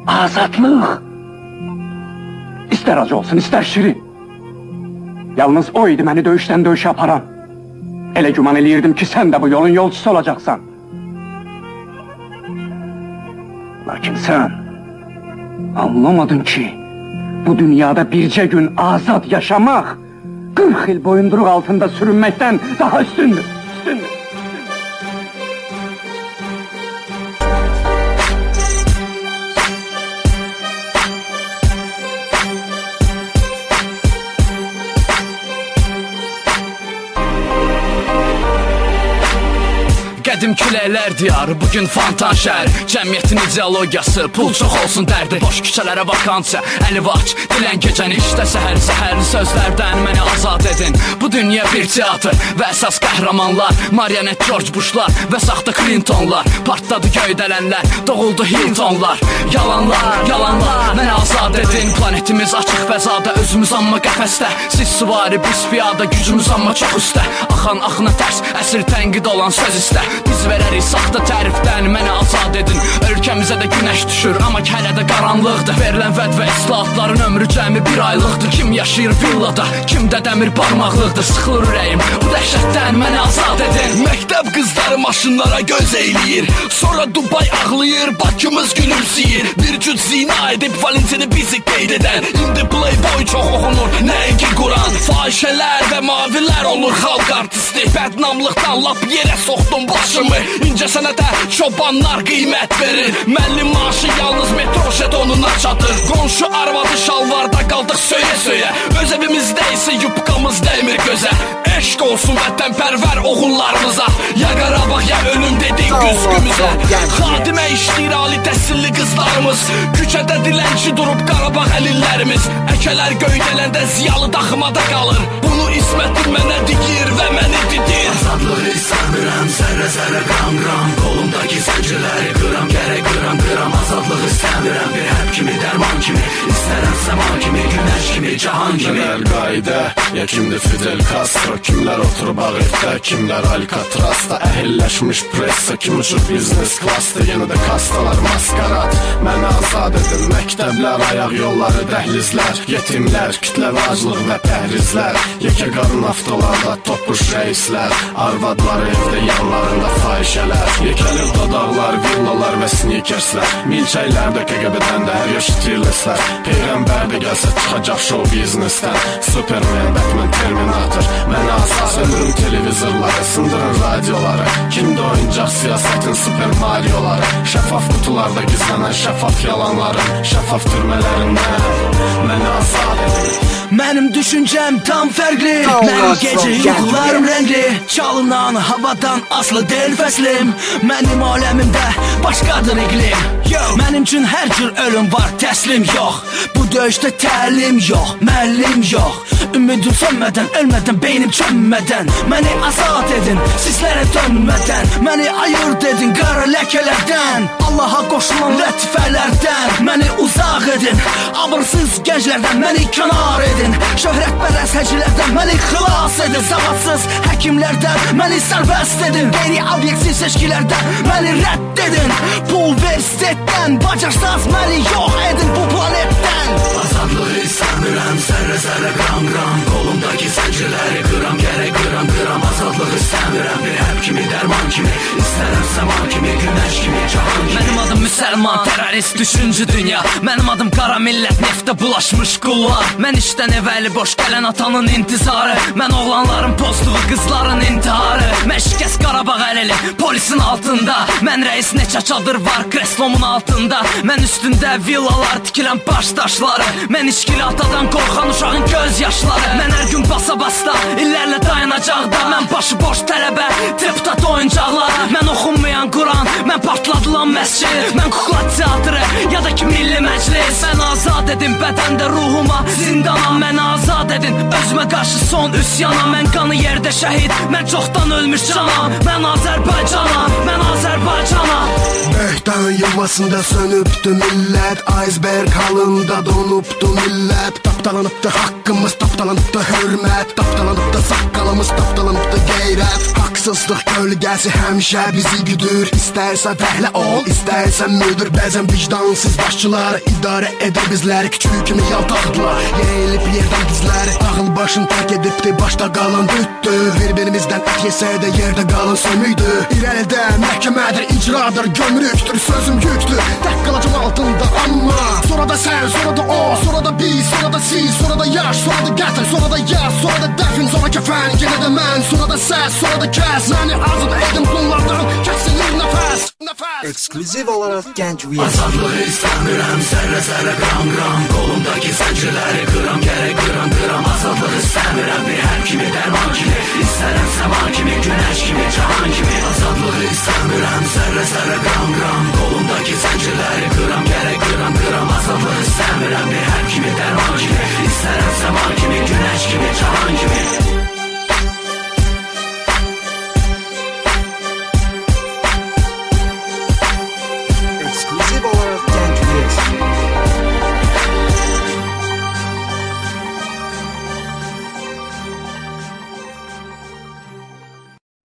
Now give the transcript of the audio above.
Azadlıq. İstər acı olsun, istər şirin. Yalnız o idi məni döyüşdən döyüşə aparan. Elə güman eləyirdim ki, sən də bu yolun yolcusu olacaqsan. Lakin sən anlamadın ki, bu dünyada bircə gün azad yaşamaq 40 il boyunduruq altında sürünməkdən daha üstündür. Qədim küləklər diyarı, bugün Fantan şəhər. Cəmiyyətin ideologiyası, pul çox olsun dərdi. Boş küçələrə vakansiya, əli vaç, dilən gecəni işdə səhər. Səhərli sözlərdən məni azad edin. Bu dünya bir teatr və əsas qəhrəmanlar marionet George Bushlar və saxta Clintonlar. Partladı göydələnlər, doğuldu Hiltonlar. Yalanlar, yalanlar, məni azad edin. Planetimiz açıq fəzada, özümüz amma qəfəsdə. Siz süvari, biz piyada, gücümüz amma çox üstə. Axan axına tərs, əsir tənqid olan söz istə. Biz verərik saxta tərifdən, məni azad edin. Ölkəmizə də günəş düşür, amma hələ də qaranlıqdır. Verilən vəd və islahatların ömrü cəmi bir aylıqdır. Kim yaşayır villada, kimdə dəmir barmaqlıqdır. Sıxılır ürəyim, bu dəhşətdən məni azad edin. Məktəb qızları maşınlara göz eyləyir, sonra Dubay ağlayır, Bakımız gülümsəyir. Bir cüt zina edib Valentini bizi qeyd edən. İndi Playboy çox oxunur, nəinki Quran. Fahişələr və mavilər olur xalq artisti. Bədnamlıqdan lap yerə soxdum başımı. İncə sənətə çobanlar qiymət verir. Müəllim maaşı yalnız metro jetonuna çatır. Qonşu arvadı şalvarda qaldıq söyə-söyə. Öz evimizdə isə yubqamız dəymir gözə. Eşq olsun vətənpərvər oğullarımıza. Ya Qarabağ ya ölüm dedik güzgümüzə. Xadimə işləyir ali təhsilli qızlarımız. Küçədə dilənçi durub Qarabağ əlillərimiz. Əkələr göydələndə ziyalı daxmada qalır. Bunu İsmətin mənə digir və məni didir. Azadlığı istəmirəm, zərrə-zərrə qram-qram. Qolumdakı zəncirləri qıram, gərək qıram. Azadlığı istəmirəm, bir həb kimi, dərman kimi. İstərəm səma kimi, günəş kimi, cahan kimi. Kimlər qayda, ya kimdir Fidel Castro. Kimlər oturub ağırda, kimlər Alcatrazda. Əhilləşmiş pressa, kim uçur biznes klassda. Yenə də kastalar maskarad, məni azad edin. Məktəblər, ayaq yolları, dəhlizlər. Yetimlər, kütləvi aclıq və pəhrizlər. Yekə qarın avtolarda topuş reislər. Arvadlar evdə yanlarında fahişələr. Yekəlir dodaqlar, villalar və snikerslər. Milçəklərdə KGB-dən də hər yaş tirleslər. Peyğəmbər də gəlsə çıxacaq show biznesdən. Superman, Batman, Terminator, mən azad. Söndürün televizorları, sındırın radioları. Kimdə oyuncaq siyasətin Super Marioları. Şəffaf qutularda gizlənən şəffaf yalanları. Şəffaf türmələrindən məni azad edin. Mənim düşüncəm tam fərqli. Mənim gecə yuxularım rəngli. Çalınan havadan aslı deyil fəslim. Mənim aləmimdə başqadır iqlim. Mənim üçün hər cür ölüm var, təslim yox. Bu döyüşdə təlim yox, müəllim yox. Ümidim sönmədən, ölmədən, beynim çönmədən. Məni azad edin, sizlərə dönmədən. Məni ayırt edin qara ləkələrdən. Allaha qoşulan lətifələrdən. Məni uzaq edin, abırsız gənclərdən məni kənar edin. Şöhrətpərəs həcilərdən məni xilas edin. Savadsız həkimlərdən məni sərbəst edin. Qeyri-obyektiv seçkilərdən məni rədd edin. Pulversitetdən bacarsaz məni yox edin bu planetdən. Azadlığı istəmirəm, zərrə-zərrə qram-qram. Qolumdakı zəncirləri qıram, gərək qıram. Azadlığı istəmirəm, bir həb kimi, dərman kimi. İstərəm səma kimi, günəş kimi, cahan kimi. Mənim adım müsəlman, terrorist, düşüncü dünya. Mənim adım qara millət, neftə bulaşmış qullar. Mən işdən evəli boş gələn atanın intizarı. Mən oğlanların pozduğu qızların intiharı. Mən şikəst Qarabağ əlili, polisin altında. Mən rəis neçə çadır var kreslomun altında. Mən üstündə villalar tikilən baş daşları. Mən içkili atadan qorxan uşağın göz yaşları. Mən hər gün basa-basta, illərlə dayanacaqda. Mən başı boş tələbə, deputat oyuncaqlar. Mən oxunmayan Quran, mən partladılan məscid. Mən kukla teatrı, ya da ki milli məclis. Mən azad edin bədəndə ruhuma, zindana məni azad edin. Özümə qarşı son üsyana, mən qanı yerdə şəhid. Mən çoxdan ölmüş canam, mən Azərbaycana, mən Azərbaycana. Böhtan yuvasında sönübdü millət, iceberg halında donubdu millət. Tapdalanıbdı haqqımız, tapdalanıbdı hörmət, tapdalanıbdı saqqalımız tapdalıbdı qeyrət. Haqsızlıq kölgəsi həmişə bizi güdür. İstərsən fəhlə ol, istərsən müdür. Bəzən vicdansız başçılar idarə edir bizləri. Küçük kimi yaltaqdılar, yeyilib yerdən dizləri. Ağıl başını tərk edibdi, başda qalan bütdü. Bir-birimizdən ət yesə də yerdə qalan sömüydü. İrəlidə məhkəmədir, icradır, gömrüktür, sözüm yüktür. Tək qalacam altında amma sonra da sən, sonra da o, sonra da biz, sonra da siz, sonra da yaş, sonra da qətl, sonra da yaz, sonra da dəfin, sonra kəfən, yenə də mən, sonra da səs, sonra da kəs. Məni azad edin bunlardan, kəsilir nəfəs, nəfəs. Ekskluziv olaraq Gənc Week. Azadlığı istəmirəm, zərrə-zərrə, qram-qram. Qolumdakı zəncirləri qıram, gərək qıram-qıram. Azadlığı istəmirəm, bir hərb kimi, dərman kimi. İstərəm səma kimi, günəş kimi, cahan kimi. Azadlığı istəmirəm, zərrə-zərrə, qram-qram. Qolumdakı zəncirləri qıram, gərək